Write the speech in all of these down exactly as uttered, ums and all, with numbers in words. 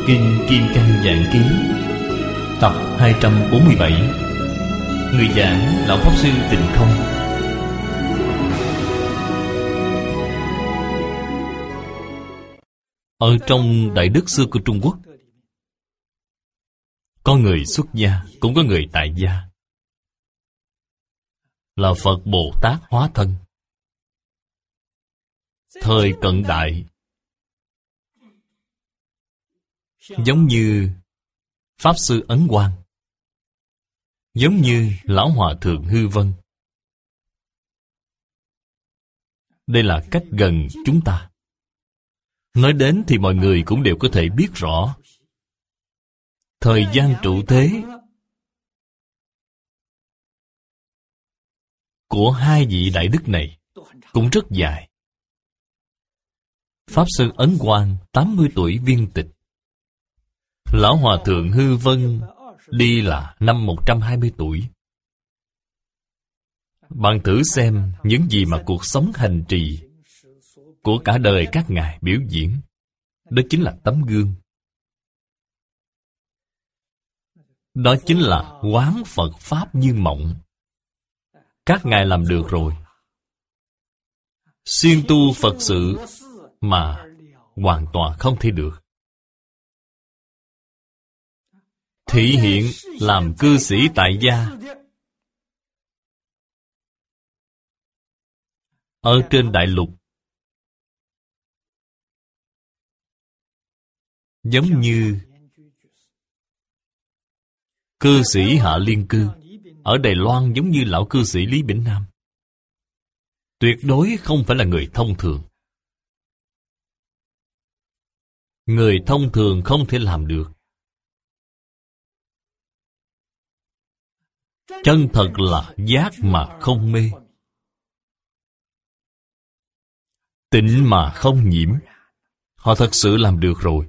Kinh Kim Cang Giảng Ký, tập hai trăm bốn mươi bảy. Người giảng Lão Pháp Sư Tịnh Không. Ở trong Đại Đức xưa của Trung Quốc, có người xuất gia, cũng có người tại gia, là Phật Bồ Tát hóa thân. Thời cận đại, giống như Pháp Sư Ấn Quang, giống như Lão Hòa Thượng Hư Vân. Đây là cách gần chúng ta. Nói đến thì mọi người cũng đều có thể biết rõ. Thời gian trụ thế của hai vị đại đức này cũng rất dài. Pháp Sư Ấn Quang tám mươi tuổi viên tịch, Lão Hòa Thượng Hư Vân đi là năm một trăm hai mươi tuổi. Bạn thử xem những gì mà cuộc sống hành trì của cả đời các ngài biểu diễn. Đó chính là tấm gương. Đó chính là quán Phật Pháp như mộng. Các ngài làm được rồi. Xuyên tu Phật sự mà hoàn toàn không thể được. Thị hiện làm cư sĩ tại gia. Ở trên đại lục, giống như cư sĩ Hạ Liên Cư. Ở Đài Loan giống như lão cư sĩ Lý Bỉnh Nam. Tuyệt đối không phải là người thông thường. Người thông thường không thể làm được. Chân thật là giác mà không mê, tịnh mà không nhiễm. Họ thật sự làm được rồi.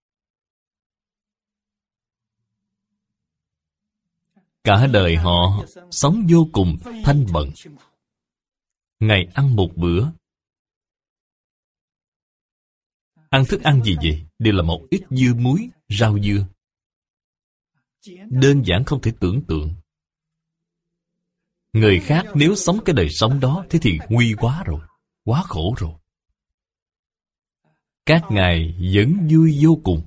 Cả đời họ sống vô cùng thanh bẩn. Ngày ăn một bữa. Ăn thức ăn gì vậy? Đều là một ít dưa muối, rau dưa. Đơn giản không thể tưởng tượng. Người khác nếu sống cái đời sống đó, thế thì nguy quá rồi, quá khổ rồi. Các ngài vẫn vui vô cùng.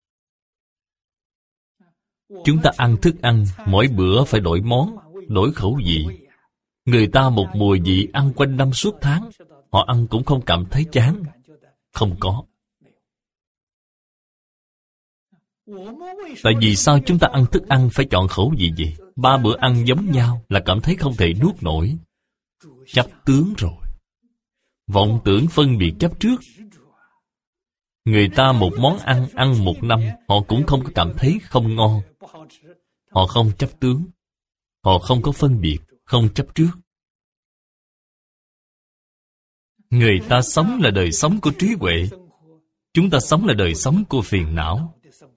Chúng ta ăn thức ăn, mỗi bữa phải đổi món, đổi khẩu vị. Người ta một mùi vị ăn quanh năm suốt tháng, họ ăn cũng không cảm thấy chán. Không có. Tại vì sao chúng ta ăn thức ăn phải chọn khẩu vị gì? Ba bữa ăn giống nhau là cảm thấy không thể nuốt nổi. Chấp tướng rồi. Vọng tưởng phân biệt chấp trước. Người ta một món ăn ăn một năm, họ cũng không có cảm thấy không ngon. Họ không chấp tướng. Họ không có phân biệt, không chấp trước. Người ta sống là đời sống của trí huệ. Chúng ta sống là đời sống của phiền não.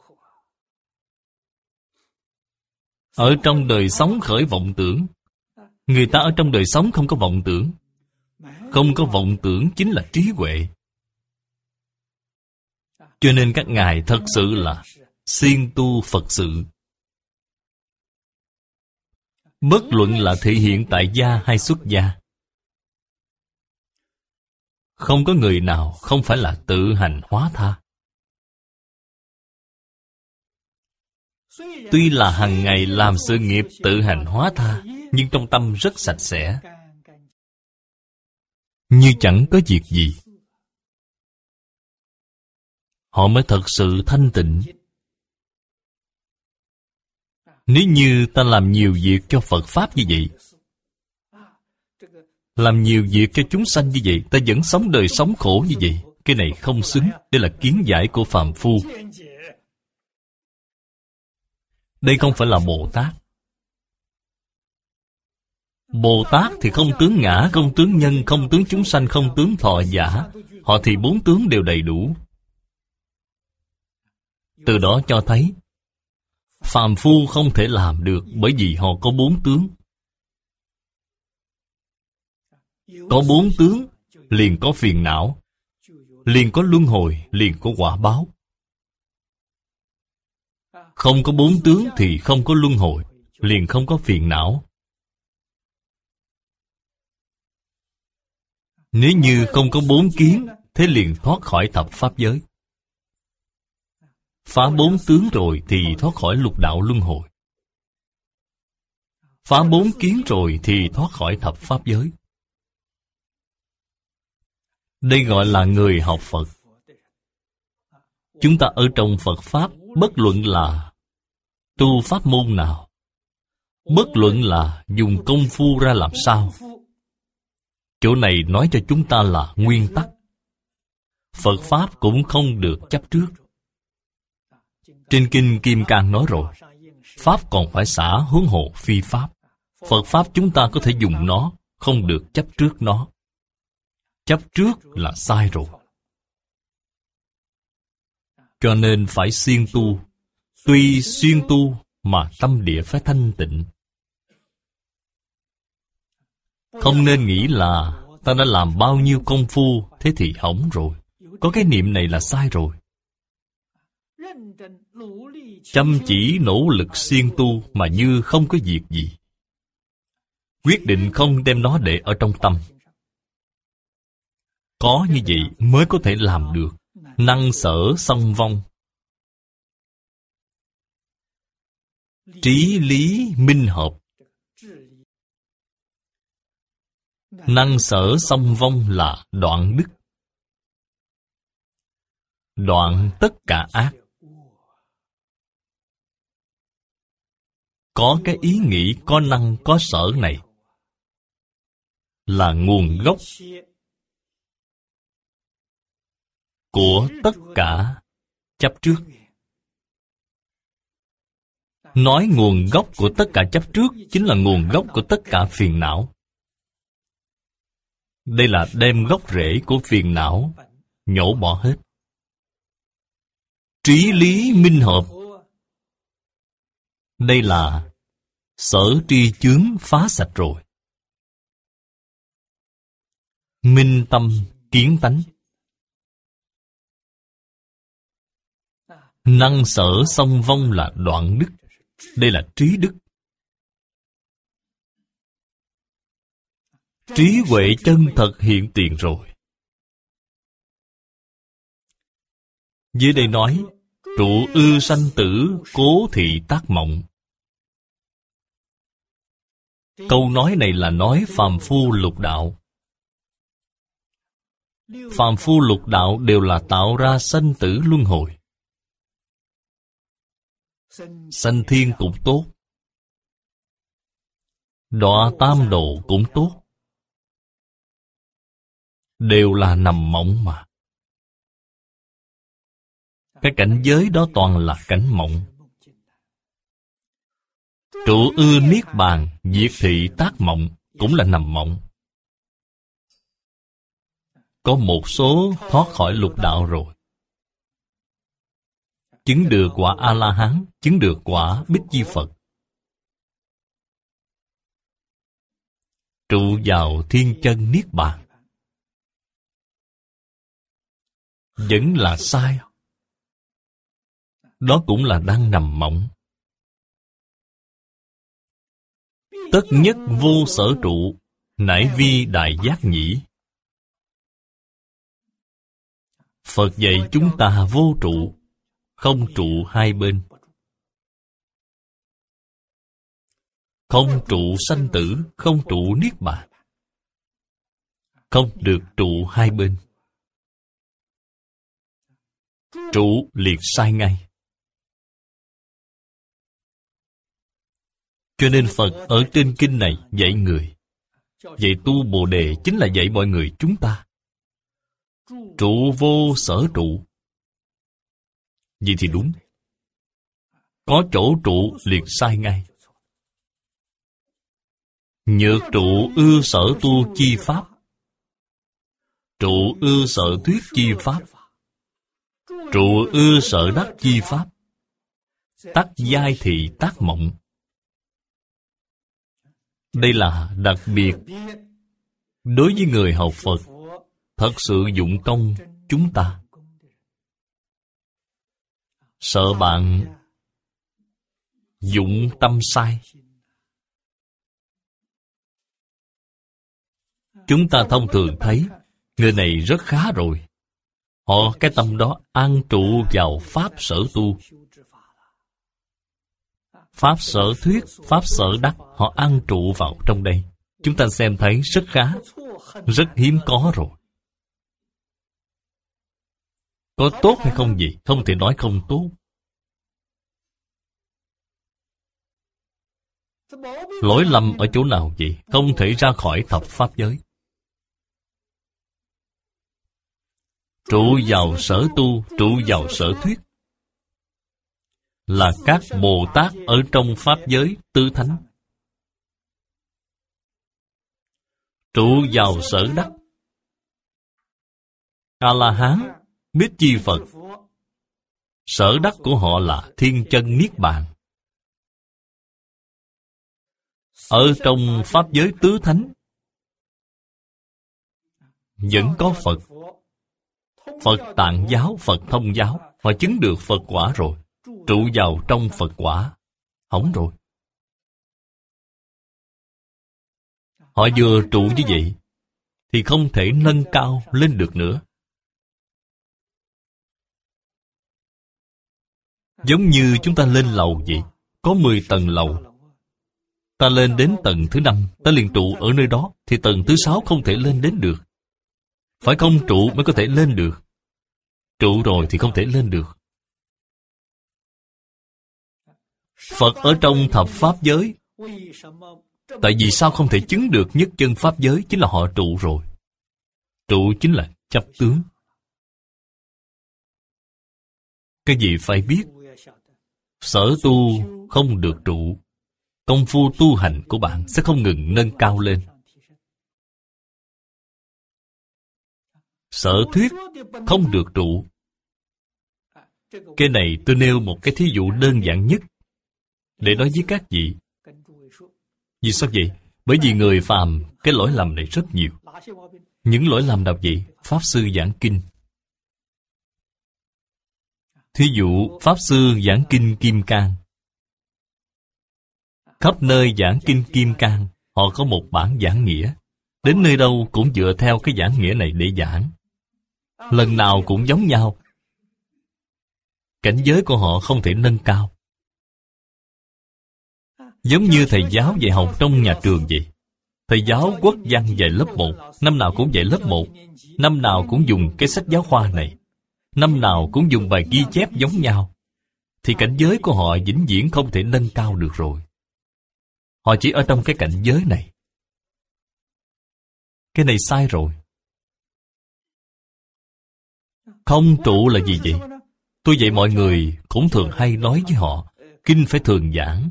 Ở trong đời sống khởi vọng tưởng. Người ta ở trong đời sống không có vọng tưởng. Không có vọng tưởng chính là trí huệ. Cho nên các ngài thật sự là siêng tu Phật sự. Bất luận là thị hiện tại gia hay xuất gia, không có người nào không phải là tự hành hóa tha. Tuy là hàng ngày làm sự nghiệp tự hành hóa tha, nhưng trong tâm rất sạch sẽ, như chẳng có việc gì. Họ mới thật sự thanh tịnh. Nếu như ta làm nhiều việc cho Phật Pháp như vậy, làm nhiều việc cho chúng sanh như vậy, ta vẫn sống đời sống khổ như vậy, cái này không xứng. Đây là kiến giải của phàm phu. Đây không phải là Bồ Tát. Bồ Tát thì không tướng ngã, không tướng nhân, không tướng chúng sanh, không tướng thọ giả. Họ thì bốn tướng đều đầy đủ. Từ đó cho thấy phàm phu không thể làm được, bởi vì họ có bốn tướng. Có bốn tướng liền có phiền não, liền có luân hồi, liền có quả báo. Không có bốn tướng thì không có luân hồi, liền không có phiền não. Nếu như không có bốn kiến, thế liền thoát khỏi thập pháp giới. Phá bốn tướng rồi thì thoát khỏi lục đạo luân hồi. Phá bốn kiến rồi thì thoát khỏi thập pháp giới. Đây gọi là người học Phật. Chúng ta ở trong Phật Pháp, bất luận là tu pháp môn nào, bất luận là dùng công phu ra làm sao, chỗ này nói cho chúng ta là nguyên tắc. Phật Pháp cũng không được chấp trước. Trên Kinh Kim Cang nói rồi, Pháp còn phải xả, huống hồ phi Pháp. Phật Pháp chúng ta có thể dùng nó, không được chấp trước nó. Chấp trước là sai rồi. Cho nên phải siêng tu. Tuy xuyên tu mà tâm địa phải thanh tịnh. Không nên nghĩ là ta đã làm bao nhiêu công phu, thế thì hỏng rồi. Có cái niệm này là sai rồi. Chăm chỉ nỗ lực siêng tu mà như không có việc gì. Quyết định không đem nó để ở trong tâm. Có như vậy mới có thể làm được. Năng sở song vong. Trí lý minh hợp. Năng sở song vong là đoạn đức. Đoạn tất cả ác. Có cái ý nghĩ có năng có sở này là nguồn gốc của tất cả chấp trước. Nói nguồn gốc của tất cả chấp trước chính là nguồn gốc của tất cả phiền não. Đây là đem gốc rễ của phiền não nhổ bỏ hết. Trí lý minh hợp. Đây là sở tri chướng phá sạch rồi. Minh tâm kiến tánh. Năng sở song vong là đoạn đức. Đây là trí đức. Trí huệ chân thật hiện tiền rồi. Dưới đây nói, trụ ư sanh tử, cố thị tác mộng. Câu nói này là nói phàm phu lục đạo. Phàm phu lục đạo đều là tạo ra sanh tử luân hồi. Sanh thiên cũng tốt, đọa tam đồ cũng tốt, đều là nằm mộng mà. Cái cảnh giới đó toàn là cảnh mộng. Trụ ư niết bàn, diệt thị tác mộng cũng là nằm mộng. Có một số thoát khỏi lục đạo rồi, chứng được quả A-la-hán, chứng được quả Bích Chi Phật. Trụ vào thiên chân niết bàn. Vẫn là sai. Đó cũng là đang nằm mộng. Tất nhất vô sở trụ, nải vi đại giác nhĩ. Phật dạy chúng ta vô trụ, không trụ hai bên. Không trụ sanh tử, không trụ niết bàn. Không được trụ hai bên. Trụ liệt sai ngay. Cho nên Phật ở trên kinh này dạy người. Dạy tu Bồ Đề chính là dạy mọi người chúng ta. Trụ vô sở trụ. Vậy thì đúng. Có chỗ trụ liệt sai ngay. Nhược trụ ư sở tu chi pháp. Trụ ư sở thuyết chi pháp. Trụ ư sở đắc chi pháp. Tắc giai thị tác mộng. Đây là đặc biệt đối với người học Phật thật sự dụng công chúng ta. Sợ bạn Dụng tâm sai. Chúng ta thông thường thấy người này rất khá rồi. Họ cái tâm đó an trụ vào Pháp sở tu, Pháp sở thuyết, Pháp sở đắc. Họ an trụ vào trong đây. Chúng ta xem thấy rất khá, rất hiếm có rồi. Có tốt hay không gì? Không thể nói không tốt. Lỗi lầm ở chỗ nào vậy? Không thể ra khỏi thập pháp giới. Trụ vào sở tu, trụ vào sở thuyết, là các Bồ Tát ở trong pháp giới tứ thánh. Trụ vào sở đắc, A-la-hán, Bích Chi Phật. Sở đắc của họ là thiên chân niết bàn. Ở trong pháp giới tứ thánh vẫn có Phật. Phật Tạng giáo, Phật Thông giáo. Họ chứng được Phật quả rồi. Trụ vào trong Phật quả, hỏng rồi. Họ vừa trụ như vậy thì không thể nâng cao lên được nữa. Giống như chúng ta lên lầu vậy. Có mười tầng lầu. Ta lên đến tầng thứ năm, ta liền trụ ở nơi đó, thì tầng thứ sáu không thể lên đến được. Phải không trụ mới có thể lên được. Trụ rồi thì không thể lên được. Phật ở trong thập pháp giới. Tại vì sao không thể chứng được nhất chân pháp giới? Chính là họ trụ rồi. Trụ chính là chấp tướng. Cái gì phải biết? Sở tu không được trụ, công phu tu hành của bạn sẽ không ngừng nâng cao lên. Sở thuyết không được trụ. Cái này tôi nêu một cái thí dụ đơn giản nhất để nói với các vị. Vì sao vậy? Bởi vì người phàm cái lỗi lầm này rất nhiều. Những lỗi lầm nào vậy? Pháp sư giảng kinh. Thí dụ Pháp sư giảng kinh Kim Cang. Khắp nơi giảng kinh Kim Cang, họ có một bản giảng nghĩa. Đến nơi đâu cũng dựa theo cái giảng nghĩa này để giảng. Lần nào cũng giống nhau. Cảnh giới của họ không thể nâng cao. Giống như thầy giáo dạy học trong nhà trường vậy. Thầy giáo quốc văn dạy lớp một, năm nào cũng dạy lớp một, năm nào cũng dùng cái sách giáo khoa này, năm nào cũng dùng bài ghi chép giống nhau, thì cảnh giới của họ vĩnh viễn không thể nâng cao được rồi. Họ chỉ ở trong cái cảnh giới này. Cái này sai rồi. Không trụ là gì vậy? Tôi dạy mọi người cũng thường hay nói với họ, kinh phải thường giảng.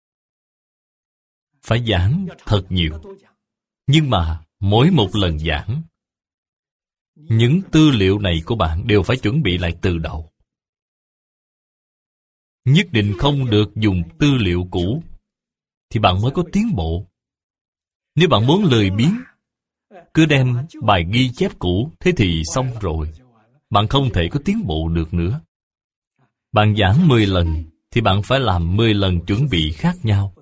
Phải giảng thật nhiều. Nhưng mà mỗi một lần giảng, những tư liệu này của bạn đều phải chuẩn bị lại từ đầu. Nhất định không được dùng tư liệu cũ, thì bạn mới có tiến bộ. Nếu bạn muốn lười biếng, cứ đem bài ghi chép cũ, thế thì xong rồi. Bạn không thể có tiến bộ được nữa. Bạn giảng mười lần, thì bạn phải làm mười lần chuẩn bị khác nhau.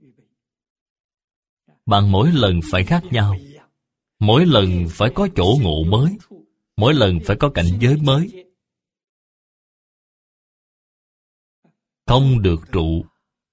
Bạn mỗi lần phải khác nhau. Mỗi lần phải có chỗ ngộ mới. Mỗi lần phải có cảnh giới mới. Không được trụ.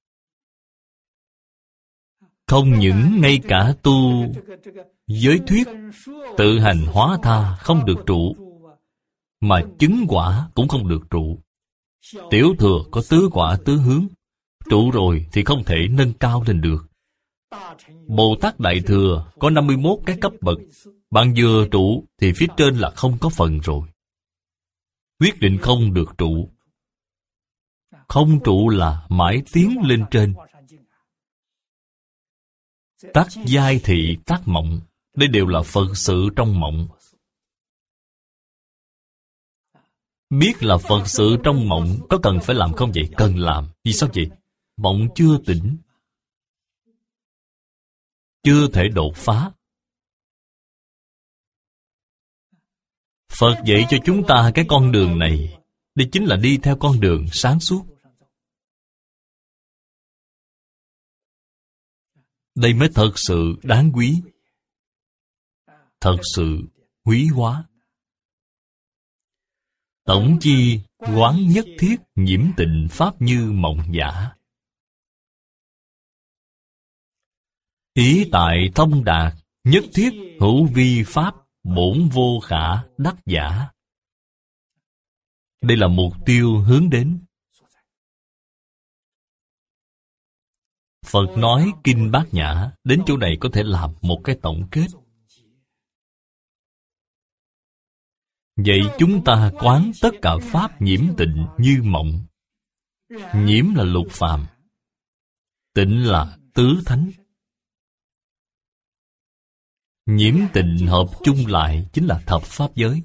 Không những ngay cả tu giới thuyết, tự hành hóa tha không được trụ, mà chứng quả cũng không được trụ. Tiểu thừa có tứ quả tứ hướng, trụ rồi thì không thể nâng cao lên được. Bồ Tát Đại Thừa có năm mươi mốt cái cấp bậc. Bạn vừa trụ thì phía trên là không có phần rồi. Quyết định không được trụ. Không trụ là mãi tiến lên trên. Tác giai thị tác mộng. Đây đều là Phật sự trong mộng. Biết là Phật sự trong mộng, có cần phải làm không vậy? Cần làm. Vì sao vậy? Mộng chưa tỉnh, chưa thể đột phá. Phật dạy cho chúng ta cái con đường này, đây chính là đi theo con đường sáng suốt. Đây mới thật sự đáng quý, thật sự quý hóa. Tổng chi quán nhất thiết nhiễm tịnh pháp như mộng giả. Ý tại thông đạt nhất thiết hữu vi pháp bổn vô khả đắc giả. Đây là mục tiêu hướng đến. Phật nói Kinh Bát Nhã, đến chỗ này có thể làm một cái tổng kết. Vậy chúng ta quán tất cả pháp nhiễm tịnh như mộng. Nhiễm là lục phàm, tịnh là tứ thánh. Nhiễm tịnh hợp chung lại chính là thập pháp giới.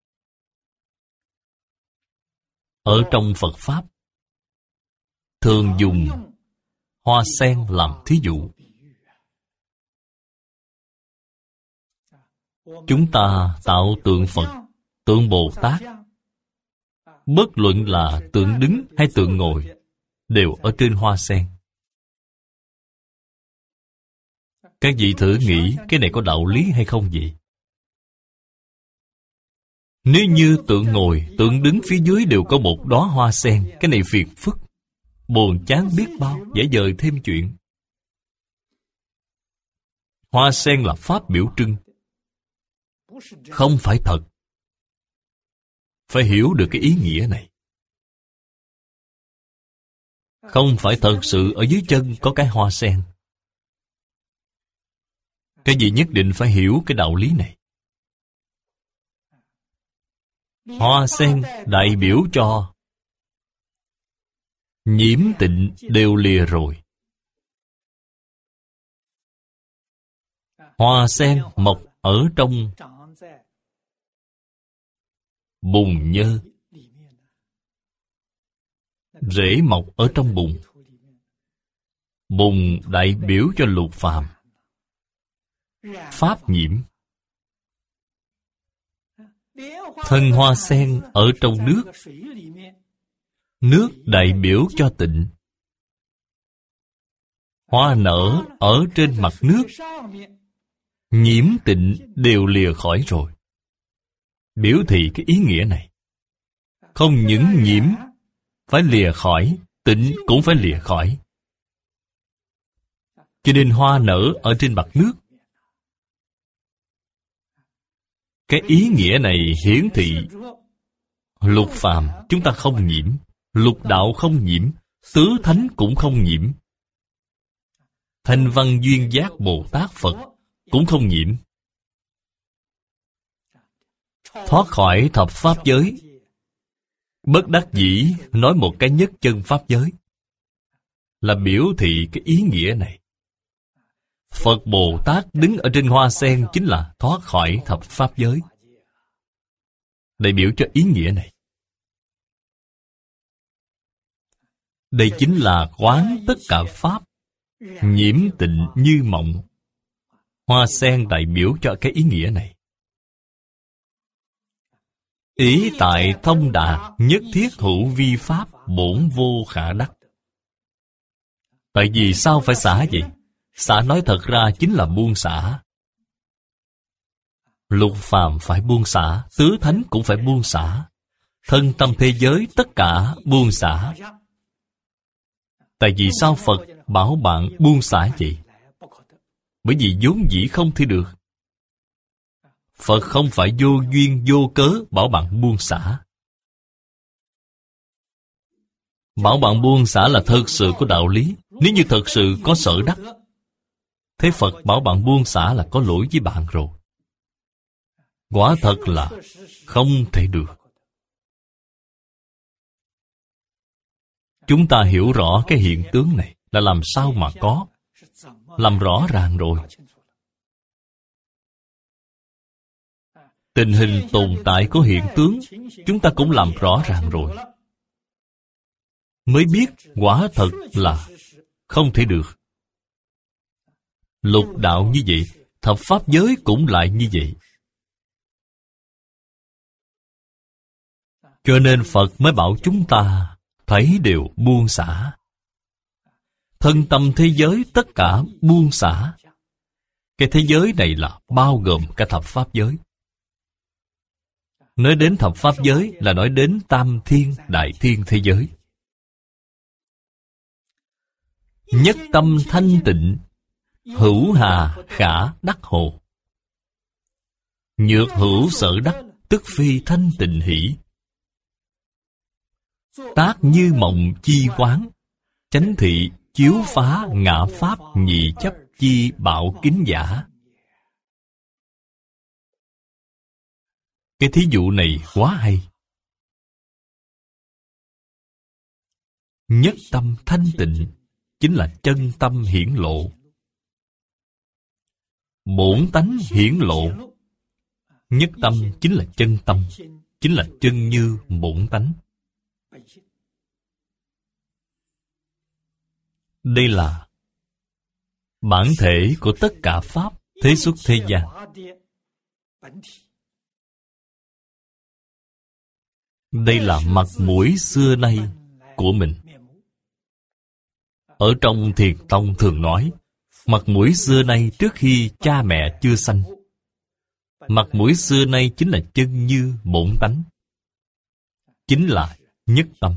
Ở trong Phật Pháp, thường dùng hoa sen làm thí dụ. Chúng ta tạo tượng Phật, tượng Bồ Tát, bất luận là tượng đứng hay tượng ngồi, đều ở trên hoa sen. Các vị thử nghĩ cái này có đạo lý hay không vậy? Nếu như tượng ngồi, tượng đứng phía dưới đều có một đóa hoa sen, cái này phiền phức, buồn chán biết bao, giả dời thêm chuyện. Hoa sen là pháp biểu trưng, không phải thật. Phải hiểu được cái ý nghĩa này. Không phải thật sự ở dưới chân có cái hoa sen. Cái gì nhất định phải hiểu cái đạo lý này. Hoa sen đại biểu cho nhiễm tịnh đều lìa rồi. Hoa sen mọc ở trong bùn nhơ, rễ mọc ở trong bùn. Bùn đại biểu cho lục phàm, pháp nhiễm. Thân hoa sen ở trong nước, nước đại biểu cho tịnh. Hoa nở ở trên mặt nước, nhiễm tịnh đều lìa khỏi rồi. Biểu thị cái ý nghĩa này. Không những nhiễm phải lìa khỏi, tịnh cũng phải lìa khỏi. Cho nên hoa nở ở trên mặt nước. Cái ý nghĩa này hiển thị lục phàm chúng ta không nhiễm, lục đạo không nhiễm, tứ thánh cũng không nhiễm. Thanh văn duyên giác Bồ Tát Phật cũng không nhiễm. Thoát khỏi thập pháp giới, bất đắc dĩ nói một cái nhất chân pháp giới, là biểu thị cái ý nghĩa này. Phật Bồ Tát đứng ở trên hoa sen chính là thoát khỏi thập pháp giới. Đại biểu cho ý nghĩa này. Đây chính là quán tất cả pháp nhiễm tịnh như mộng. Hoa sen đại biểu cho cái ý nghĩa này. Ý tại thông đạt nhất thiết hữu vi pháp bổn vô khả đắc. Tại vì sao phải xả vậy? Xả nói thật ra chính là buông xả. Lục phàm phải buông xả, tứ thánh cũng phải buông xả. Thân tâm thế giới tất cả buông xả. Tại vì sao Phật bảo bạn buông xả vậy? Bởi vì vốn dĩ không thể được. Phật không phải vô duyên vô cớ bảo bạn buông xả. Bảo bạn buông xả là thật sự có đạo lý. Nếu như thật sự có sở đắc, thế Phật bảo bạn buông xả là có lỗi với bạn rồi. Quả thật là không thể được. Chúng ta hiểu rõ cái hiện tướng này là làm sao mà có. Làm rõ ràng rồi. Tình hình tồn tại của hiện tướng chúng ta cũng làm rõ ràng rồi. Mới biết quả thật là không thể được. Lục đạo như vậy, thập pháp giới cũng lại như vậy. Cho nên Phật mới bảo chúng ta thấy đều buông xả. Thân tâm thế giới tất cả buông xả. Cái thế giới này là bao gồm cả thập pháp giới. Nói đến thập pháp giới là nói đến tam thiên đại thiên thế giới. Nhất tâm thanh tịnh, hữu hà khả đắc hồ. Nhược hữu sở đắc, tức phi thanh tịnh hỷ. Tác như mộng chi quán, chánh thị chiếu phá ngã pháp nhị chấp chi bạo kính giả. Cái thí dụ này quá hay. Nhất tâm thanh tịnh chính là chân tâm hiển lộ. Bổn tánh hiển lộ. Nhất tâm chính là chân tâm, chính là chân như bổn tánh. Đây là bản thể của tất cả pháp thế xuất thế gian. Đây là mặt mũi xưa nay của mình. Ở trong Thiền Tông thường nói, mặt mũi xưa nay trước khi cha mẹ chưa sanh. Mặt mũi xưa nay chính là chân như bổn tánh, chính là nhất tâm.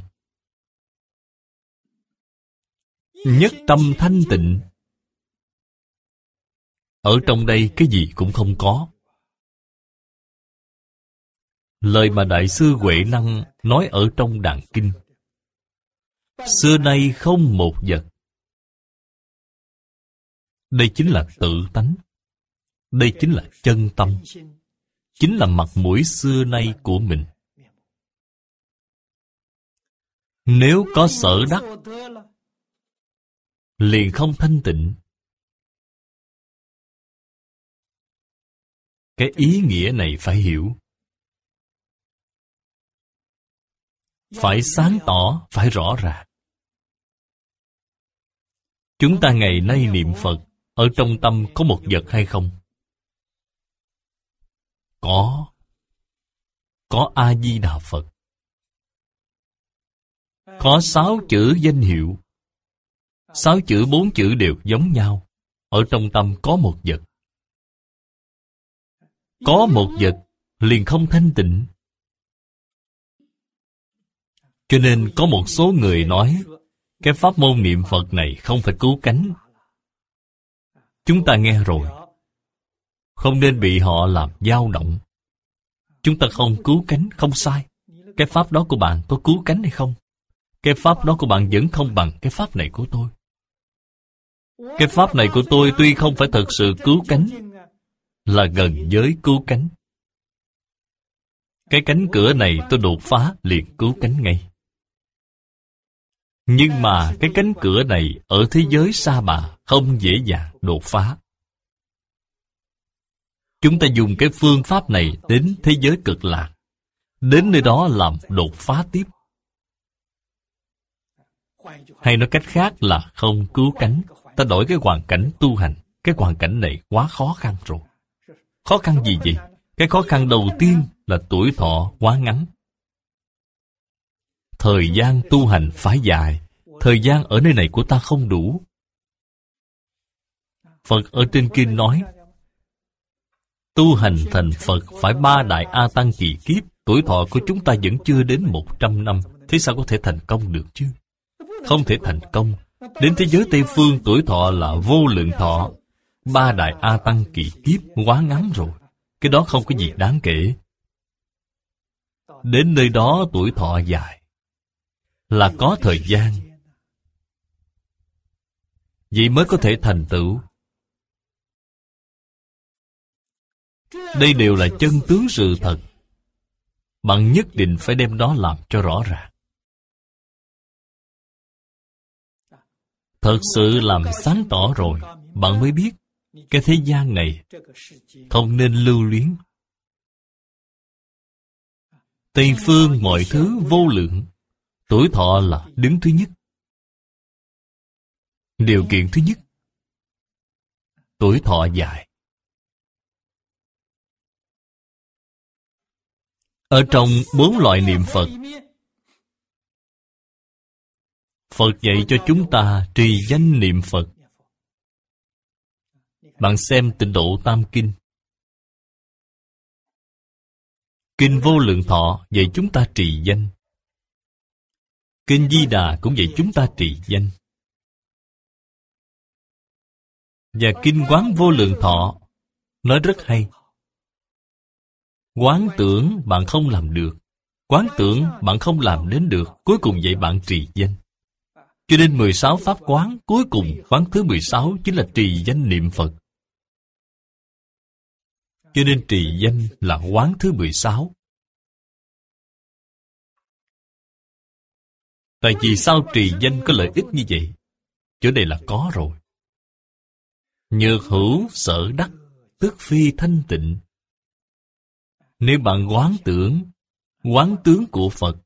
Nhất tâm thanh tịnh. Ở trong đây cái gì cũng không có. Lời mà Đại sư Huệ Năng nói ở trong Đàn Kinh: xưa nay không một vật. Đây chính là tự tánh. Đây chính là chân tâm. Chính là mặt mũi xưa nay của mình. Nếu có sở đắc, liền không thanh tịnh. Cái ý nghĩa này phải hiểu. Phải sáng tỏ, phải rõ ràng. Chúng ta ngày nay niệm Phật, ở trong tâm có một vật hay không? Có. Có A-di-đà Phật. Có sáu chữ danh hiệu. Sáu chữ bốn chữ đều giống nhau. Ở trong tâm có một vật. Có một vật liền không thanh tịnh. Cho nên có một số người nói cái pháp môn niệm Phật này không phải cứu cánh. Chúng ta nghe rồi, không nên bị họ làm dao động. Chúng ta không cứu cánh, không sai. Cái pháp đó của bạn có cứu cánh hay không? Cái pháp đó của bạn vẫn không bằng cái pháp này của tôi. Cái pháp này của tôi tuy không phải thật sự cứu cánh, là gần với cứu cánh. Cái cánh cửa này tôi đột phá liền cứu cánh ngay. Nhưng mà cái cánh cửa này ở thế giới sa bà không dễ dàng đột phá. Chúng ta dùng cái phương pháp này đến thế giới cực lạc, đến nơi đó làm đột phá tiếp. Hay nói cách khác là không cứu cánh. Ta đổi cái hoàn cảnh tu hành. Cái hoàn cảnh này quá khó khăn rồi. Khó khăn gì vậy? Cái khó khăn đầu tiên là tuổi thọ quá ngắn. Thời gian tu hành phải dài. Thời gian ở nơi này của ta không đủ. Phật ở trên kinh nói, tu hành thành Phật phải ba đại A Tăng kỳ kiếp. Tuổi thọ của chúng ta vẫn chưa đến một trăm năm. Thế sao có thể thành công được chứ? Không thể thành công. Đến thế giới Tây Phương tuổi thọ là vô lượng thọ. Ba đại A Tăng kỳ kiếp quá ngắn rồi. Cái đó không có gì đáng kể. Đến nơi đó tuổi thọ dài, là có thời gian. Vậy mới có thể thành tựu. Đây đều là chân tướng sự thật. Bạn nhất định phải đem đó làm cho rõ ràng. Thật sự làm sáng tỏ rồi, bạn mới biết cái thế gian này không nên lưu luyến. Tây phương mọi thứ vô lượng. Tuổi thọ là đứng thứ nhất. Điều kiện thứ nhất, tuổi thọ dài. Ở trong bốn loại niệm Phật, Phật dạy cho chúng ta trì danh niệm Phật. Bạn xem Tịnh Độ Tam Kinh. Kinh Vô Lượng Thọ dạy chúng ta trì danh. Kinh Di Đà cũng dạy chúng ta trì danh. Và Kinh Quán Vô Lượng Thọ nói rất hay. Quán tưởng bạn không làm được, quán tưởng bạn không làm đến được, cuối cùng dạy bạn trì danh. Cho nên mười sáu pháp quán, cuối cùng quán thứ mười sáu chính là trì danh niệm Phật. Cho nên trì danh là quán thứ mười sáu. Tại vì sao trì danh có lợi ích như vậy? Chỗ này là có rồi. Nhược hữu sở đắc, tức phi thanh tịnh. Nếu bạn quán tưởng, quán tướng của Phật,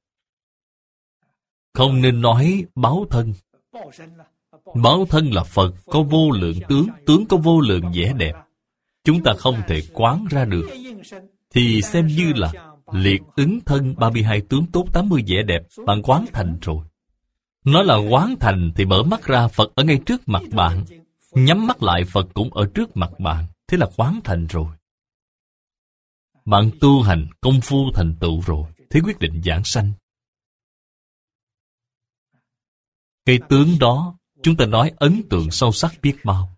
không nên nói báo thân. Báo thân là Phật có vô lượng tướng, tướng có vô lượng vẻ đẹp. Chúng ta không thể quán ra được, thì xem như là liệt ứng thân ba mươi hai tướng tốt tám mươi vẻ đẹp, bạn quán thành rồi. Nói là quán thành thì mở mắt ra Phật ở ngay trước mặt bạn, nhắm mắt lại Phật cũng ở trước mặt bạn, thế là quán thành rồi. Bạn tu hành công phu thành tựu rồi, thế quyết định giảng sanh. Cái tướng đó chúng ta nói ấn tượng sâu sắc biết bao.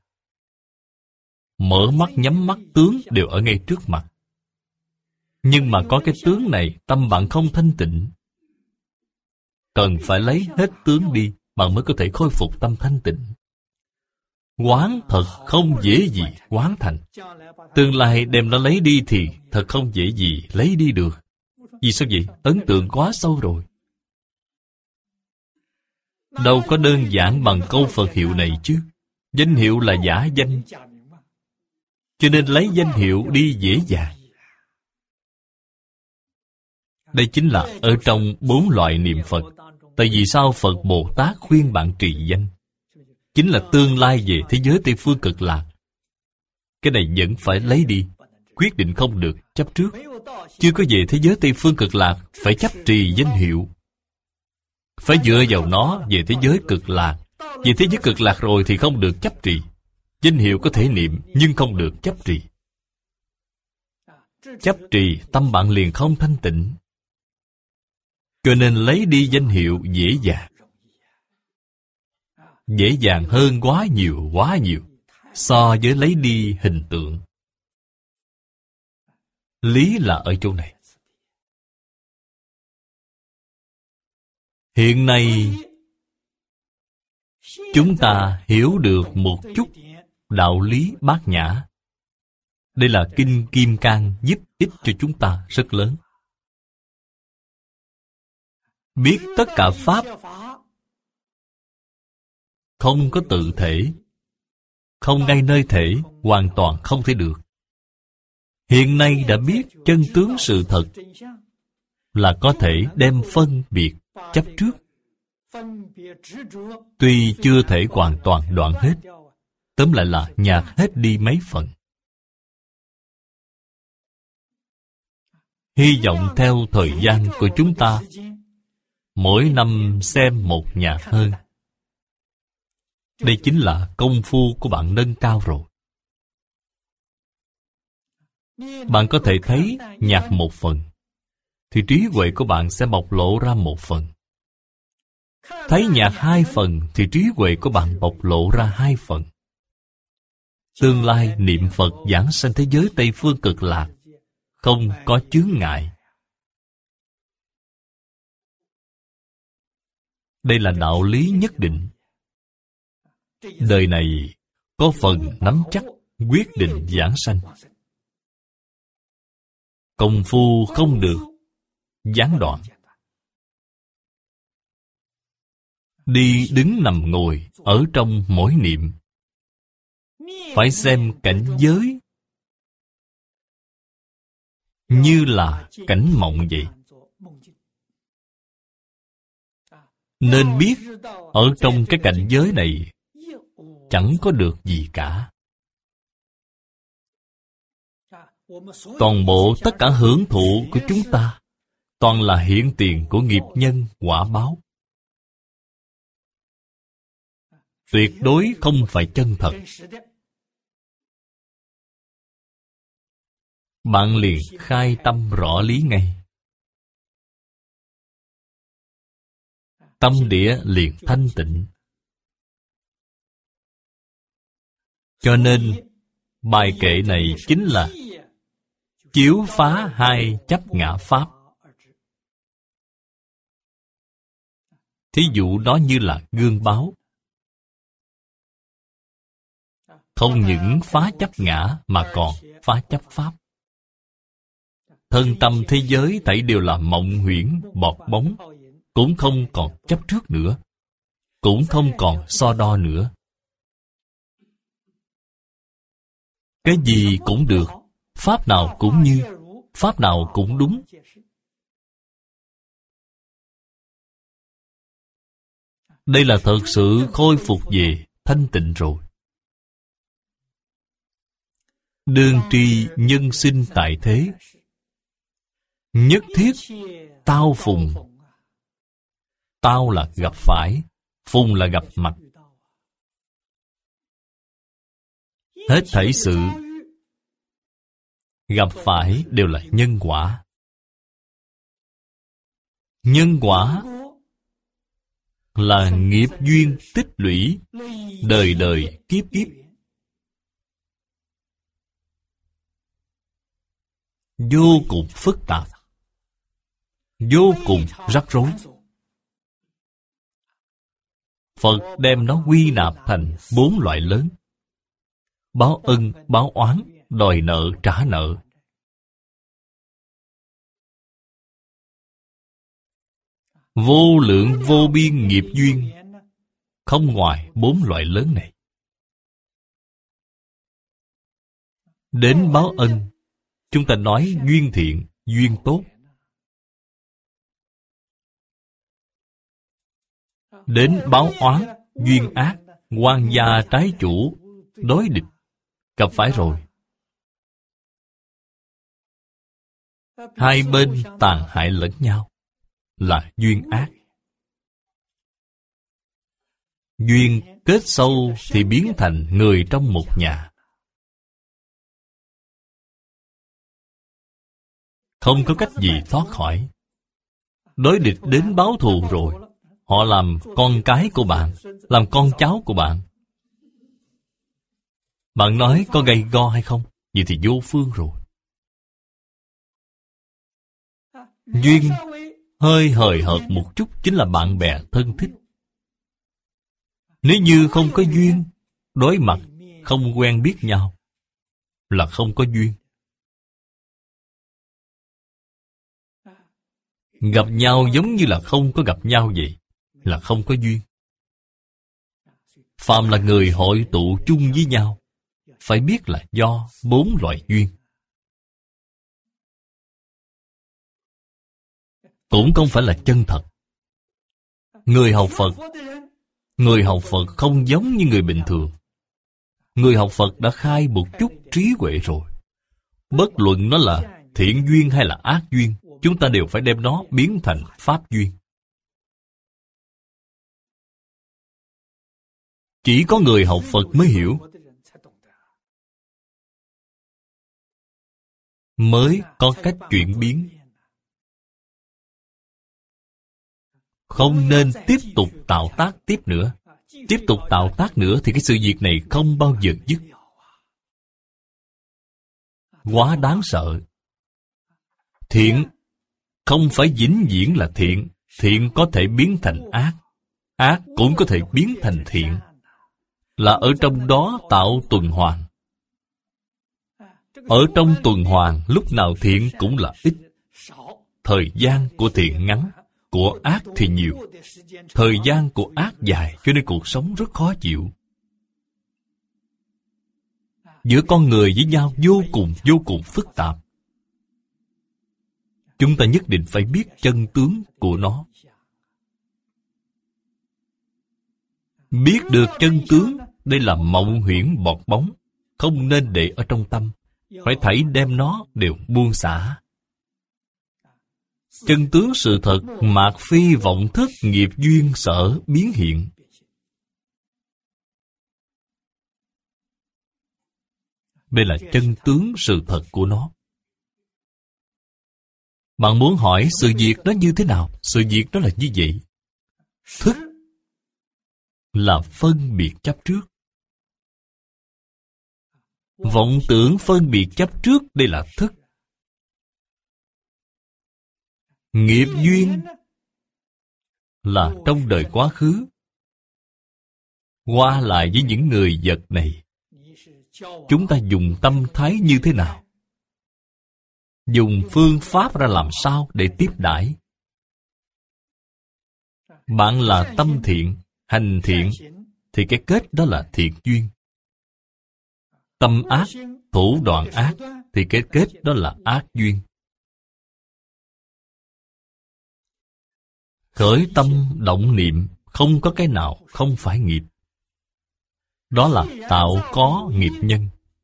Mở mắt nhắm mắt tướng đều ở ngay trước mặt. Nhưng mà có cái tướng này, tâm bạn không thanh tịnh, cần phải lấy hết tướng đi, bạn mới có thể khôi phục tâm thanh tịnh. Quán thật không dễ gì quán thành. Tương lai đem nó lấy đi thì thật không dễ gì lấy đi được. Vì sao vậy? Ấn tượng quá sâu rồi. Đâu có đơn giản bằng câu Phật hiệu này chứ. Danh hiệu là giả danh, cho nên lấy danh hiệu đi dễ dàng. Đây chính là ở trong bốn loại niệm Phật. Tại vì sao Phật Bồ Tát khuyên bạn trì danh? Chính là tương lai về thế giới Tây Phương Cực Lạc. Cái này vẫn phải lấy đi. Quyết định không được chấp trước. Chưa có về thế giới Tây Phương Cực Lạc, phải chấp trì danh hiệu. Phải dựa vào nó về thế giới Cực Lạc. Về thế giới Cực Lạc rồi thì không được chấp trì. Danh hiệu có thể niệm, nhưng không được chấp trì. Chấp trì, tâm bạn liền không thanh tịnh. Cho nên lấy đi danh hiệu dễ dàng. Dễ dàng hơn quá nhiều, quá nhiều, so với lấy đi hình tượng. Lý là ở chỗ này. Hiện nay, chúng ta hiểu được một chút đạo lý bát nhã. Đây là Kinh Kim Cang giúp ích cho chúng ta rất lớn. Biết tất cả Pháp không có tự thể, không ngay nơi thể, hoàn toàn không thể được. Hiện nay đã biết chân tướng sự thật, là có thể đem phân biệt chấp trước. Tuy chưa thể hoàn toàn đoạn hết, tóm lại là nhạt hết đi mấy phần. Hy vọng theo thời gian của chúng ta, mỗi năm xem một nhạt hơn. Đây chính là công phu của bạn nâng cao rồi. Bạn có thể thấy nhạt một phần, thì trí huệ của bạn sẽ bộc lộ ra một phần. Thấy nhạt hai phần, thì trí huệ của bạn bộc lộ ra hai phần. Tương lai niệm Phật giảng sanh thế giới Tây Phương Cực Lạc, không có chướng ngại. Đây là đạo lý nhất định. Đời này có phần nắm chắc, quyết định giảng sanh. Công phu không được gián đoạn. Đi đứng nằm ngồi ở trong mỗi niệm, phải xem cảnh giới như là cảnh mộng vậy. Nên biết ở trong cái cảnh giới này chẳng có được gì cả. Toàn bộ tất cả hưởng thụ của chúng ta toàn là hiện tiền của nghiệp nhân quả báo. tuyệt đối không phải chân thật. Bạn liền khai tâm rõ lý ngay. Tâm địa liền thanh tịnh. Cho nên bài kệ này chính là chiếu phá hai chấp ngã pháp. Thí dụ đó như là gương báo. Không những phá chấp ngã mà còn phá chấp pháp. Thân tâm thế giới thảy đều là mộng huyễn, bọt bóng, cũng không còn chấp trước nữa, cũng không còn so đo nữa. Cái gì cũng được, pháp nào cũng như, pháp nào cũng đúng. Đây là thật sự khôi phục về thanh tịnh rồi. Đương tri nhân sinh tại thế, nhất thiết tao phùng. Tao là gặp phải, phùng là gặp mặt. Hết thảy sự gặp phải đều là nhân quả. Nhân quả là nghiệp duyên tích lũy, đời đời kiếp kiếp. Vô cùng phức tạp, vô cùng rắc rối. Phật đem nó quy nạp thành bốn loại lớn: báo ân, báo oán, đòi nợ, trả nợ. Vô lượng vô biên nghiệp duyên, không ngoài bốn loại lớn này. Đến báo ân, chúng ta nói duyên thiện, duyên tốt. Đến báo oán, duyên ác, oan gia trái chủ, đối địch, gặp phải rồi. Hai bên tàn hại lẫn nhau là duyên ác. Duyên kết sâu thì biến thành người trong một nhà. Không có cách gì thoát khỏi. Đối địch đến báo thù rồi, họ làm con cái của bạn, làm con cháu của bạn. Bạn nói có gay go hay không? Vậy thì vô phương rồi. Duyên hơi hời hợt một chút chính là bạn bè thân thích. Nếu như không có duyên, đối mặt, không quen biết nhau, là không có duyên. Gặp nhau giống như là không có gặp nhau vậy, là không có duyên. Phàm là người hội tụ chung với nhau, phải biết là do bốn loại duyên. Cũng không phải là chân thật. Người học Phật Người học Phật không giống như người bình thường. Người học Phật đã khai một chút trí huệ rồi. Bất luận nó là thiện duyên hay là ác duyên, chúng ta đều phải đem nó biến thành pháp duyên. Chỉ có người học Phật mới hiểu, mới có cách chuyển biến. Không nên tiếp tục tạo tác tiếp nữa. Tiếp tục tạo tác nữa thì cái sự việc này không bao giờ dứt. Quá đáng sợ. Thiện không phải vĩnh viễn là thiện. Thiện có thể biến thành ác. Ác cũng có thể biến thành thiện. Là ở trong đó tạo tuần hoàn. Ở trong tuần hoàn, lúc nào thiện cũng là ít. Thời gian của thiện ngắn, của ác thì nhiều. Thời gian của ác dài, cho nên cuộc sống rất khó chịu. Giữa con người với nhau vô cùng vô cùng phức tạp. Chúng ta nhất định phải biết chân tướng của nó. Biết được chân tướng, đây là mộng huyễn bọt bóng, không nên để ở trong tâm. Phải thảy đem nó đều buông xả. Chân tướng sự thật, mạt phi vọng thức nghiệp duyên sở biến hiện. Đây là chân tướng sự thật của nó. Bạn muốn hỏi sự việc đó như thế nào? Sự việc đó là như vậy. Thức là phân biệt chấp trước. Vọng tưởng phân biệt chấp trước, đây là thức. Nghiệp duyên là trong đời quá khứ, qua lại với những người vật này, chúng ta dùng tâm thái như thế nào? Dùng phương pháp ra làm sao để tiếp đãi? Bạn là tâm thiện, hành thiện, thì cái kết đó là thiện duyên. Tâm ác, thủ đoạn ác, thì cái kết đó là ác duyên. Khởi tâm động niệm, không có cái nào không phải nghiệp. Đó là tạo có nghiệp nhân.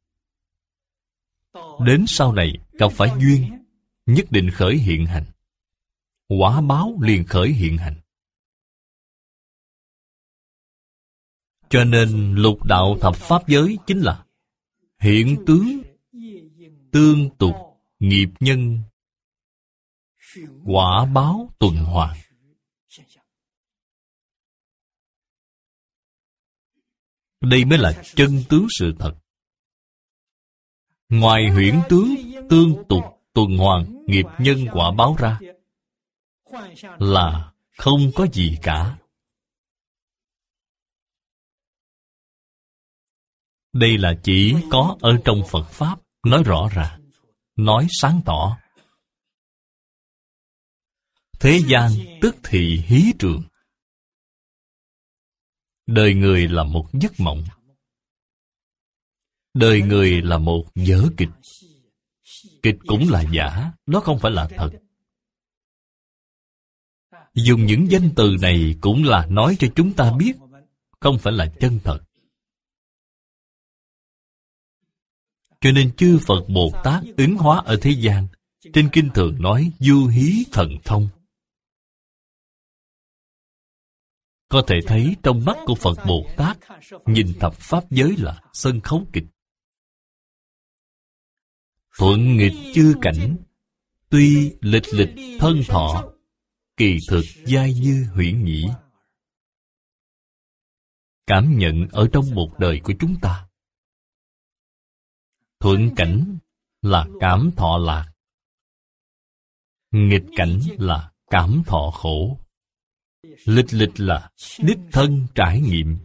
Đến sau này gặp phải duyên, nhất định khởi hiện hành. Quả báo liền khởi hiện hành. Cho nên lục đạo thập pháp giới chính là hiện tướng, tương tục, nghiệp nhân, quả báo tuần hoàn. Đây mới là chân tướng sự thật. Ngoài huyễn tướng, tương tục, tuần hoàn, nghiệp nhân quả báo ra, là không có gì cả. Đây là chỉ có ở trong Phật Pháp, nói rõ ràng, nói sáng tỏ. Thế gian tức thì hí trường. Đời người là một giấc mộng. Đời người là một vở kịch. Kịch cũng là giả, nó không phải là thật. Dùng những danh từ này cũng là nói cho chúng ta biết, không phải là chân thật. Cho nên chư Phật Bồ Tát ứng hóa ở thế gian, trên kinh thường nói du hí thần thông. Có thể thấy trong mắt của Phật Bồ Tát, nhìn thập pháp giới là sân khấu kịch. Thuận nghịch chư cảnh, tuy lịch lịch thân thọ, kỳ thực giai như huyễn nhĩ. Cảm nhận ở trong một đời của chúng ta. Thuận cảnh là cảm thọ lạc, nghịch cảnh là cảm thọ khổ. Lịch lịch là đích thân trải nghiệm.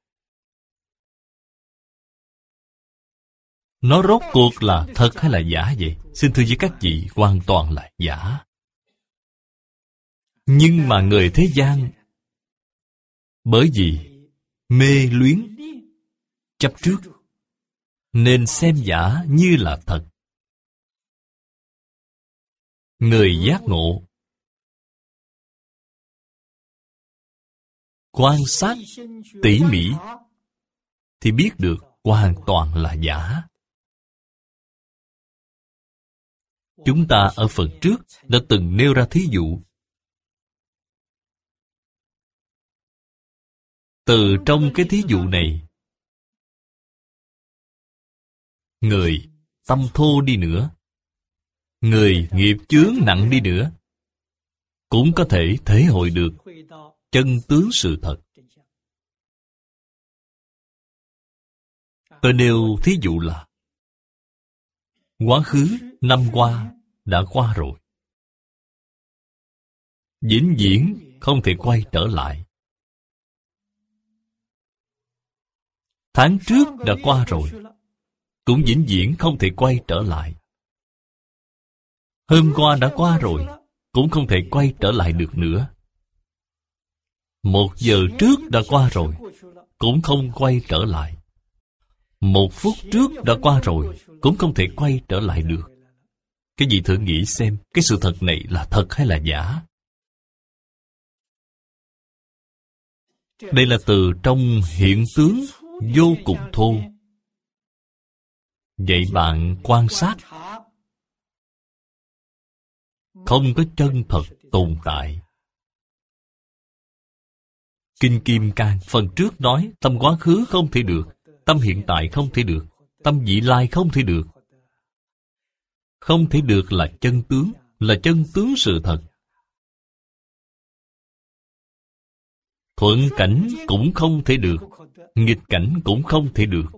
Nó rốt cuộc là thật hay là giả vậy? Xin thưa với các vị, hoàn toàn là giả. Nhưng mà người thế gian, bởi vì mê luyến, chấp trước, nên xem giả như là thật. Người giác ngộ, quan sát tỉ mỉ, thì biết được hoàn toàn là giả. Chúng ta ở phần trước đã từng nêu ra thí dụ. Từ trong cái thí dụ này, người tâm thô đi nữa, người nghiệp chướng nặng đi nữa, cũng có thể thể hội được chân tướng sự thật. Tôi nêu thí dụ là quá khứ năm qua đã qua rồi, vĩnh viễn không thể quay trở lại. Tháng trước đã qua rồi, cũng vĩnh viễn không thể quay trở lại. Hôm qua đã qua rồi, cũng không thể quay trở lại được nữa. Một giờ trước đã qua rồi, cũng không quay trở lại. Một phút trước đã qua rồi, cũng không thể quay trở lại được. Cái gì thử nghĩ xem, cái sự thật này là thật hay là giả? Đây là từ trong hiện tướng vô cùng thô. Vậy bạn quan sát, không có chân thật tồn tại. Kinh Kim Cang phần trước nói tâm quá khứ không thể được, tâm hiện tại không thể được, Tâm vị lai không thể được. Không thể được là chân tướng, là chân tướng sự thật. Thuận cảnh cũng không thể được, nghịch cảnh cũng không thể được.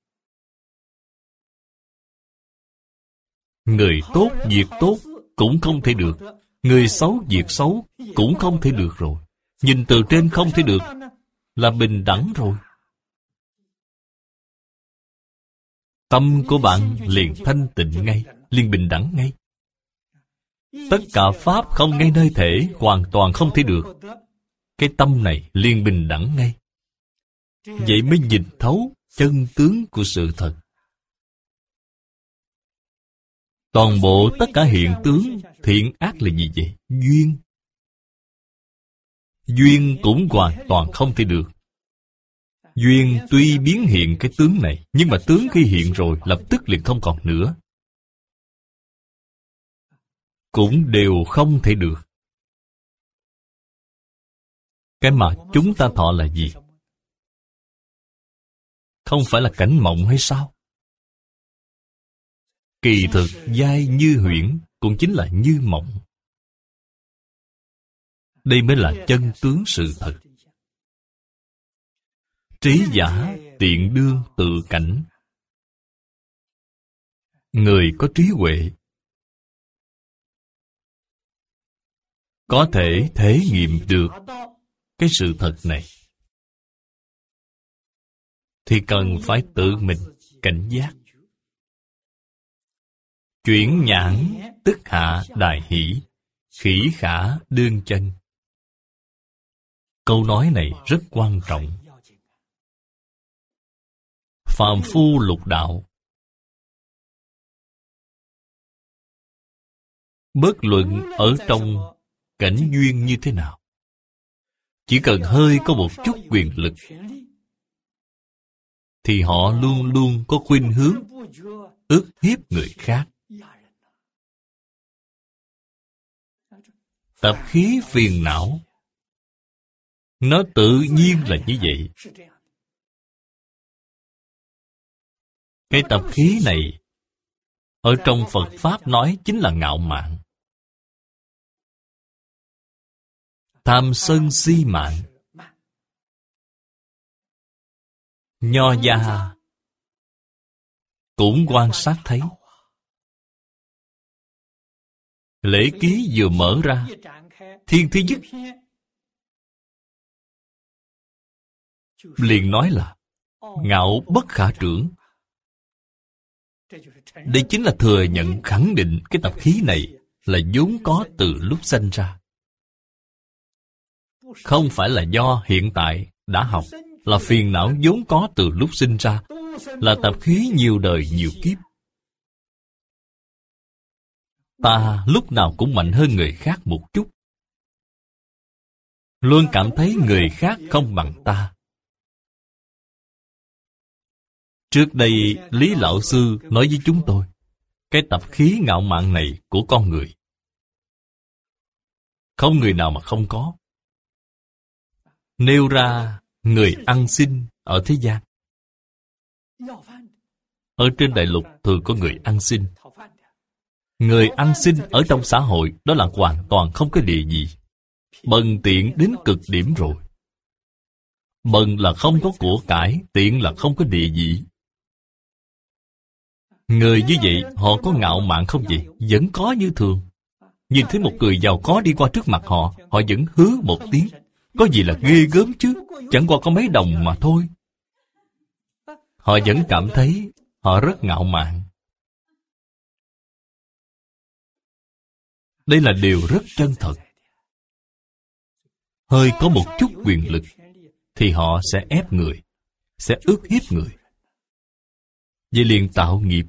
Người tốt việc tốt cũng không thể được, người xấu việc xấu cũng không thể được rồi. Nhìn từ trên không thể được, là bình đẳng rồi. Tâm của bạn liền thanh tịnh ngay, liền bình đẳng ngay. Tất cả pháp không ngay nơi thể, hoàn toàn không thể được. Cái tâm này liền bình đẳng ngay. Vậy mới nhìn thấu chân tướng của sự thật. Toàn bộ tất cả hiện tướng thiện ác là gì vậy? Duyên. Duyên cũng hoàn toàn không thể được. Duyên tuy biến hiện cái tướng này, nhưng mà tướng khi hiện rồi lập tức liền không còn nữa. Cũng đều không thể được. Cái mà chúng ta thọ là gì? Không phải là cảnh mộng hay sao? Kỳ thực giai như huyễn cũng chính là như mộng. Đây mới là chân tướng sự thật. Trí giả tiện đương tự cảnh. Người có trí huệ có thể thể nghiệm được cái sự thật này, thì cần phải tự mình cảnh giác. Chuyển nhãn tức hạ đại hỷ, khỉ khả đương chân. Câu nói này rất quan trọng. Phàm phu lục đạo, bất luận ở trong cảnh duyên như thế nào, chỉ cần hơi có một chút quyền lực, thì họ luôn luôn có khuynh hướng ức hiếp người khác. Tập khí phiền não, nó tự nhiên là như vậy. Cái tập khí này ở trong Phật Pháp nói chính là ngạo mạn. Tham sân si mạn. Nho gia cũng quan sát thấy. Lễ ký vừa mở ra, thiên thứ nhất liền nói là ngạo bất khả trưởng. Đây chính là thừa nhận khẳng định cái tập khí này là vốn có từ lúc sanh ra. Không phải là do hiện tại đã học, là phiền não vốn có từ lúc sinh ra, là tập khí nhiều đời nhiều kiếp. Ta lúc nào cũng mạnh hơn người khác một chút, luôn cảm thấy người khác không bằng ta. Trước đây Lý Lão Sư nói với chúng tôi, cái tập khí ngạo mạn này của con người, không người nào mà không có. Nêu ra người ăn xin ở thế gian. Ở trên đại lục thường có người ăn xin. Người ăn xin ở trong xã hội đó là hoàn toàn không có địa vị, bần tiện đến cực điểm rồi. Bần là không có của cải, tiện là không có địa vị. Người như vậy họ có ngạo mạn không vậy? Vẫn có như thường. Nhìn thấy một người giàu có đi qua trước mặt họ, họ vẫn hứ một tiếng. Có gì là ghê gớm chứ, chẳng qua có mấy đồng mà thôi. Họ vẫn cảm thấy họ rất ngạo mạn. Đây là điều rất chân thật. Hơi có một chút quyền lực thì họ sẽ ép người, sẽ ức hiếp người. Vậy liền tạo nghiệp.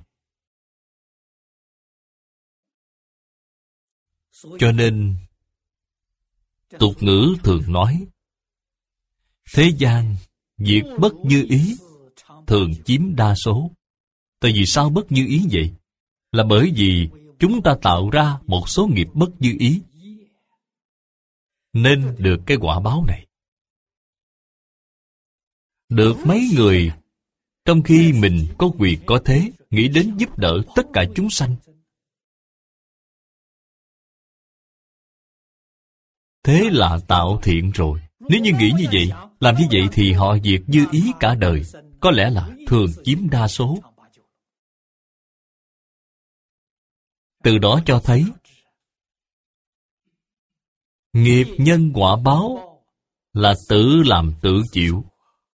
Cho nên tục ngữ thường nói, thế gian việc bất như ý thường chiếm đa số. Tại vì sao bất như ý vậy? Là bởi vì chúng ta tạo ra một số nghiệp bất như ý, nên được cái quả báo này. Được mấy người Trong khi mình có quyền có thế, nghĩ đến giúp đỡ tất cả chúng sanh. Thế là tạo thiện rồi. Nếu như nghĩ như vậy, làm như vậy thì họ diệt như ý cả đời, có lẽ là thường chiếm đa số. Từ đó cho thấy nghiệp nhân quả báo là tự làm tự chịu.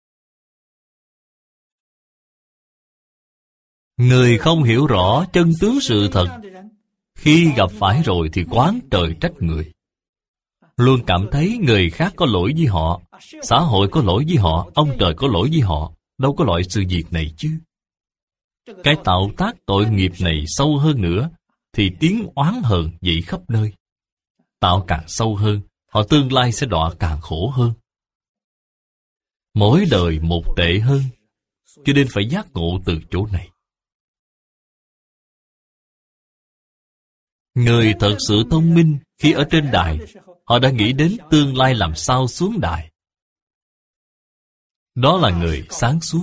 Người không hiểu rõ chân tướng sự thật, khi gặp phải rồi thì oán trời trách người. Luôn cảm thấy người khác có lỗi với họ, xã hội có lỗi với họ, ông trời có lỗi với họ. Đâu có loại sự việc này chứ. Cái tạo tác tội nghiệp này sâu hơn nữa, thì tiếng oán hờn dậy khắp nơi. Tạo càng sâu hơn, họ tương lai sẽ đọa càng khổ hơn. Mỗi đời một tệ hơn, cho nên phải giác ngộ từ chỗ này. Người thật sự thông minh, khi ở trên đài, họ đã nghĩ đến tương lai làm sao xuống đài. Đó là người sáng suốt.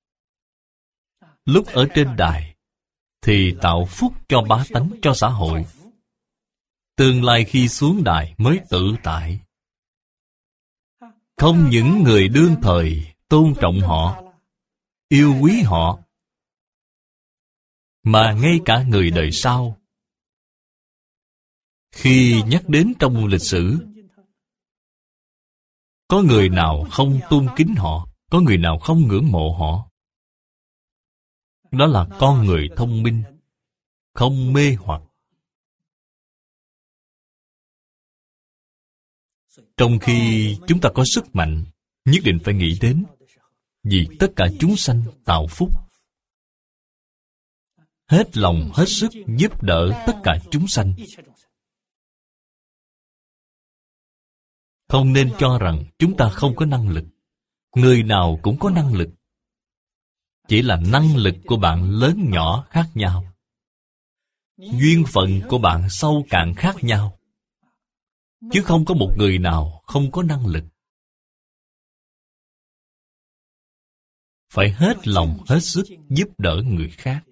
Lúc ở trên đài, thì tạo phúc cho bá tánh, cho xã hội. Tương lai khi xuống đài mới tự tại. Không những người đương thời tôn trọng họ, yêu quý họ, mà ngay cả người đời sau, khi nhắc đến trong lịch sử, có người nào không tôn kính họ, có người nào không ngưỡng mộ họ. Đó là con người thông minh, không mê hoặc. Trong khi chúng ta có sức mạnh, nhất định phải nghĩ đến vì tất cả chúng sanh tạo phúc. Hết lòng hết sức giúp đỡ tất cả chúng sanh. Không nên cho rằng chúng ta không có năng lực. Người nào cũng có năng lực. Chỉ là năng lực của bạn lớn nhỏ khác nhau. Duyên phận của bạn sâu cạn khác nhau. Chứ không có một người nào không có năng lực. Phải hết lòng hết sức giúp đỡ người khác.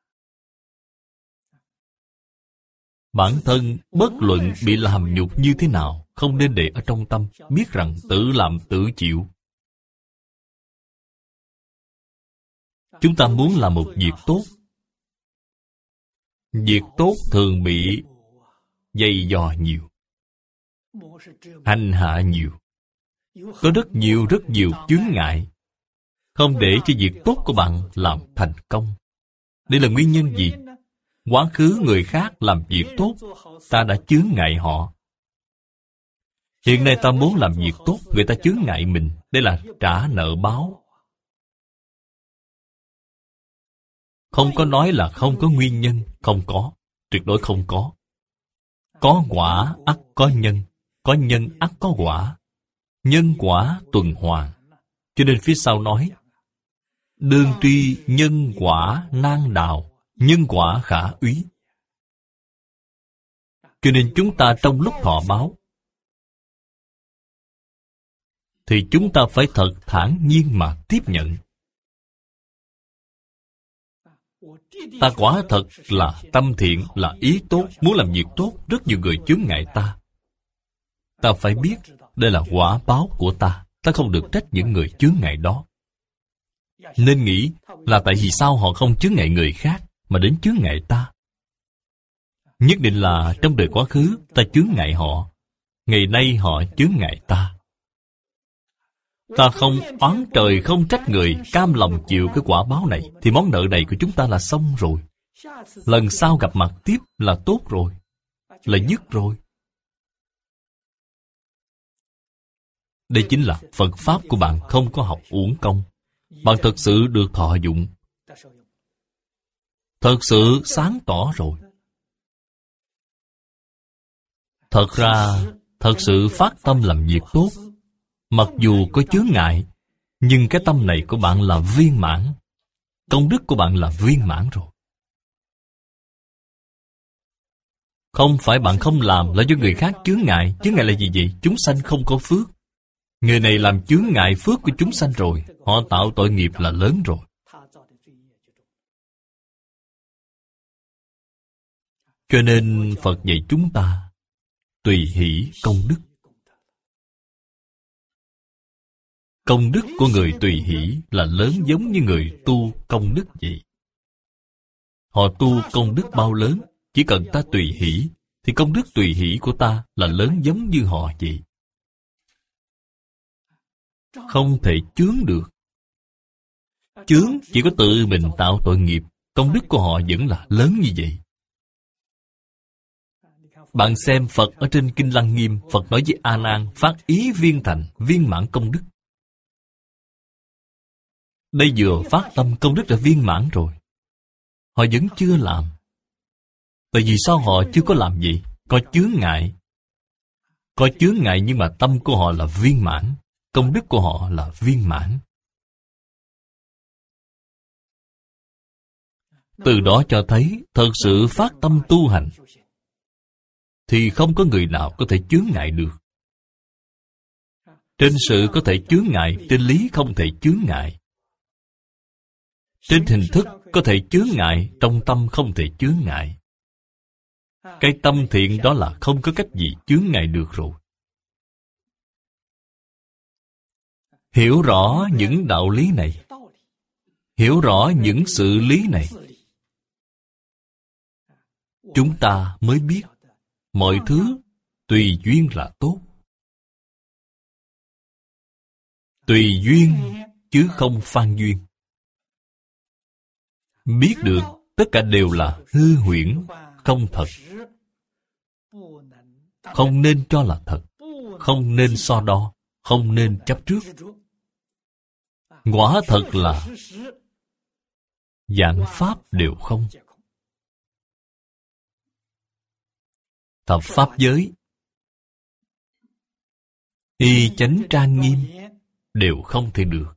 Bản thân bất luận bị làm nhục như thế nào, không nên để ở trong tâm, biết rằng tự làm tự chịu. Chúng ta muốn làm một việc tốt. Việc tốt thường bị dày dò nhiều, hành hạ nhiều. Có rất nhiều rất nhiều chướng ngại, không để cho việc tốt của bạn làm thành công. Đây là nguyên nhân gì? Quá khứ người khác làm việc tốt, ta đã chướng ngại họ. Hiện nay ta muốn làm việc tốt, người ta chướng ngại mình. Đây là trả nợ báo. Không có nói là không có nguyên nhân. Không có, tuyệt đối không có. Có quả ắt có nhân, có nhân ắt có quả. Nhân quả tuần hoàn. Cho nên phía sau nói, đương tri nhân quả nan đào, nhân quả khả úy. Cho nên chúng ta trong lúc thọ báo, thì chúng ta phải thật thản nhiên mà tiếp nhận. Ta quả thật là tâm thiện, là ý tốt, muốn làm việc tốt, rất nhiều người chướng ngại ta. Ta phải biết, đây là quả báo của ta. Ta không được trách những người chướng ngại đó. Nên nghĩ là tại vì sao họ không chướng ngại người khác, mà đến chướng ngại ta. Nhất định là trong đời quá khứ ta chướng ngại họ, ngày nay họ chướng ngại ta. Ta không oán trời không trách người, cam lòng chịu cái quả báo này, thì món nợ này của chúng ta là xong rồi. Lần sau gặp mặt tiếp là tốt rồi, là dứt rồi. Đây chính là Phật Pháp của bạn không có học uổng công. Bạn thật sự được thọ dụng, thật sự sáng tỏ rồi. Thật ra, thật sự phát tâm làm việc tốt, mặc dù có chướng ngại, nhưng cái tâm này của bạn là viên mãn. Công đức của bạn là viên mãn rồi. Không phải bạn không làm là do người khác chướng ngại. Chướng ngại là gì vậy? Chúng sanh không có phước. Người này làm chướng ngại phước của chúng sanh rồi, họ tạo tội nghiệp là lớn rồi. Cho nên Phật dạy chúng ta tùy hỷ công đức. Công đức của người tùy hỷ là lớn giống như người tu công đức vậy. Họ tu công đức bao lớn, chỉ cần ta tùy hỷ, thì công đức tùy hỷ của ta là lớn giống như họ vậy. Không thể chướng được. Chướng chỉ có tự mình tạo tội nghiệp, công đức của họ vẫn là lớn như vậy. Bạn xem Phật ở trên Kinh Lăng Nghiêm, Phật nói với A Nan phát ý viên thành, viên mãn công đức. Đây vừa phát tâm công đức đã viên mãn rồi. Họ vẫn chưa làm. Tại vì sao họ chưa có làm gì? Có chướng ngại. Có chướng ngại nhưng mà tâm của họ là viên mãn. Công đức của họ là viên mãn. Từ đó cho thấy thật sự phát tâm tu hành thì không có người nào có thể chướng ngại được. Trên sự có thể chướng ngại, trên lý không thể chướng ngại. Trên hình thức có thể chướng ngại, trong tâm không thể chướng ngại. Cái tâm thiện đó là không có cách gì chướng ngại được rồi. Hiểu rõ những đạo lý này, hiểu rõ những sự lý này, chúng ta mới biết mọi thứ tùy duyên là tốt. Tùy duyên chứ không phan duyên. Biết được tất cả đều là hư huyễn, không thật. Không nên cho là thật, không nên so đo, không nên chấp trước. Quả thật là vạn pháp đều không. Thập pháp giới, y chánh trang nghiêm đều không thể được.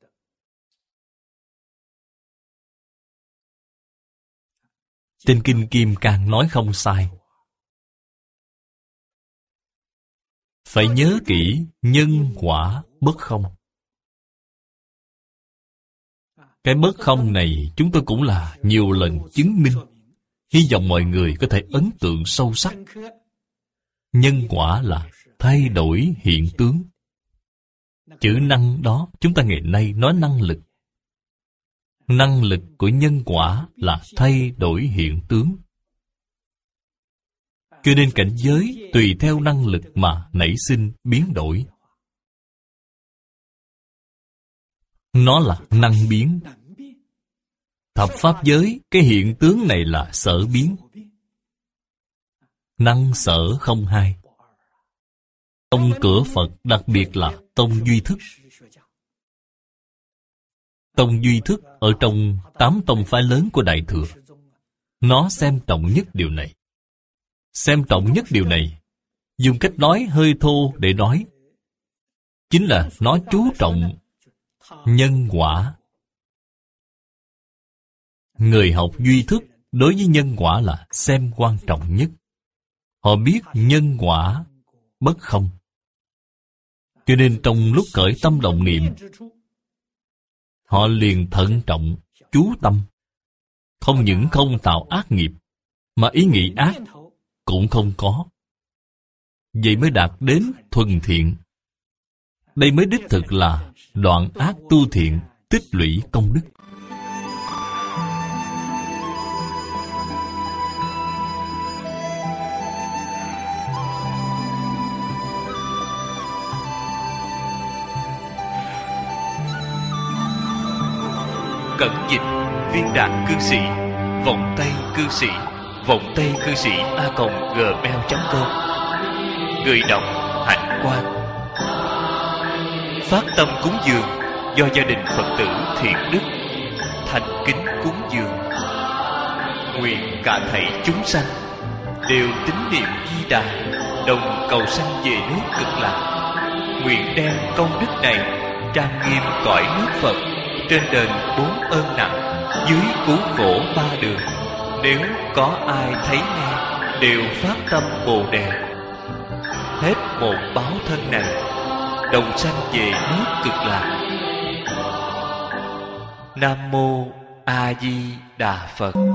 Trên Kinh Kim Cang nói không sai. Phải nhớ kỹ nhân quả bất không. Cái bất không này chúng tôi cũng là nhiều lần chứng minh. Hy vọng mọi người có thể ấn tượng sâu sắc. Nhân quả là thay đổi hiện tướng. Chữ năng đó chúng ta ngày nay nói năng lực. Năng lực của nhân quả là thay đổi hiện tướng. Cho nên cảnh giới tùy theo năng lực mà nảy sinh biến đổi. Nó là năng biến. Thập pháp giới, cái hiện tướng này là sở biến. Năng sở không hai. Tông cửa Phật đặc biệt là tông duy thức. Tông duy thức ở trong tám tông phái lớn của Đại Thừa. Nó xem trọng nhất điều này. Xem trọng nhất điều này, dùng cách nói hơi thô để nói, chính là nó chú trọng nhân quả. Người học duy thức đối với nhân quả là xem quan trọng nhất. Họ biết nhân quả bất không. Cho nên trong lúc khởi tâm động niệm, họ liền thận trọng, chú tâm. Không những không tạo ác nghiệp, mà ý nghĩ ác cũng không có. Vậy mới đạt đến thuần thiện. Đây mới đích thực là đoạn ác tu thiện, tích lũy công đức. Cẩn dịch viên đạt cư sĩ, vọng tây cư sĩ, vọng tây cư sĩ a còng gmail chấm com. Người đọc Hạnh Quang. Phát tâm cúng dường do gia đình Phật tử Thiện Đức thành kính cúng dường. Nguyện cả thảy chúng sanh đều tín niệm Di Đà, đồng cầu sanh về nước Cực Lạc. Nguyện đem công đức này trang nghiêm cõi nước Phật, trên đền bốn ơn nặng, dưới cứu khổ ba đường. Nếu có ai thấy nghe đều phát tâm Bồ Đề, hết một báo thân này đồng sanh về nước Cực Lạc. Nam mô A Di Đà Phật.